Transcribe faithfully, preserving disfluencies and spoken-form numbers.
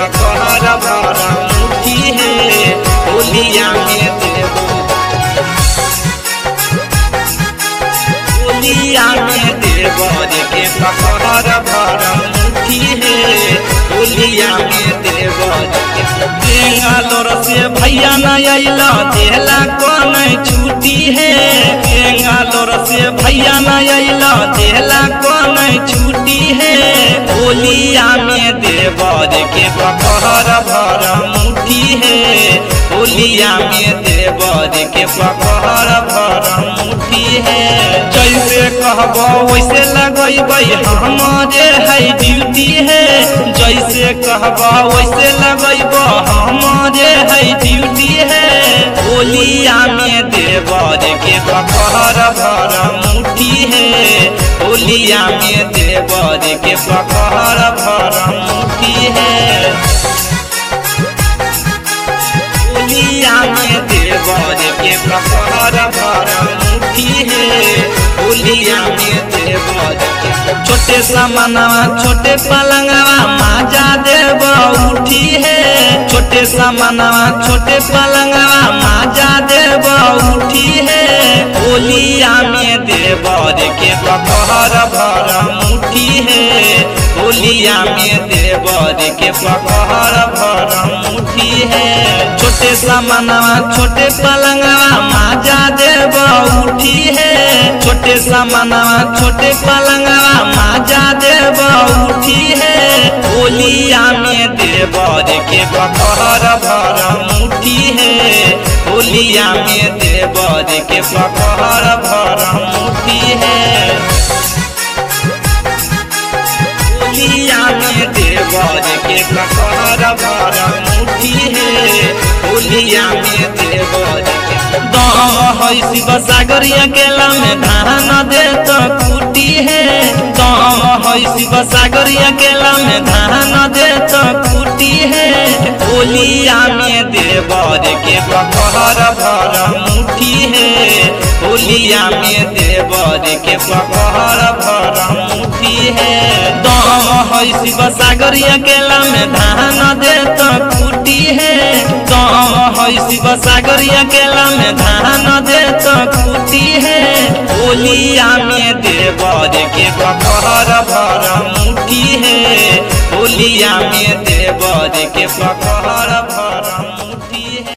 पकड़ भर मुट्ठी है होलिया में देव होलिया में देवर के पकड़ भर मुट्ठी है होलिया में देवर बेंगालोर से भैया न अइला देहला कौन छुट्टी है बेंगालोर से भैया न अइला देहला कौन छुट्टी है होलिया में देवर के पकड़ भर मुट्ठी है होलिया में देवर के पकड़ भर मुट्ठी है जैसे कहब वैसे लगैबै हमारे है ड्यूटी है जैसे कहब वैसे लगैब हमारे है ड्यूटी है होलिया में देवर के पकड़ भर मुट्ठी है होलिया में देवर के पकड़ भर मुट्ठी है होलिया में देवर के पकड़ भर मुट्ठी है होलिया में देवर छोटे सामानवा छोटे पलंगवा माजा देव उठी है छोटे सामानवा छोटे पलंगवा माजा देव उठी है होलिया में देवर के पकड़ भर मुट्ठी है होलिया में देवर के पकड़ भर मुट्ठी है छोटे सामानवा छोटे पलंगवा माजा देव उठी है छोटे सामानवा छोटे पलंगवा माजा देव उठी है होलिया में देवर के पकड़ भर मुट्ठी है होलिया में देवर के पकड़ भर मुट्ठी है होलिया में देवर के पकड़ भर मुट्ठी है होलिया में देवर दाम है शिव सागरिया केला में धान दे तो कुटी है दाम है शिव सागरिया केला में धान दे तो कुटी है होलिया में देवर के पकड़ भर मुट्ठी है होलिया में देवर के पकड़ भर मुट्ठी है दाम है शिव सागरिया केला में धान दे तो कुटी है दाम है शिव सागरिया केला में धान दे तो कुटी है होलिया में देवर के पकड़ भर मुट्ठी है होलिया में देवर के पकड़ भर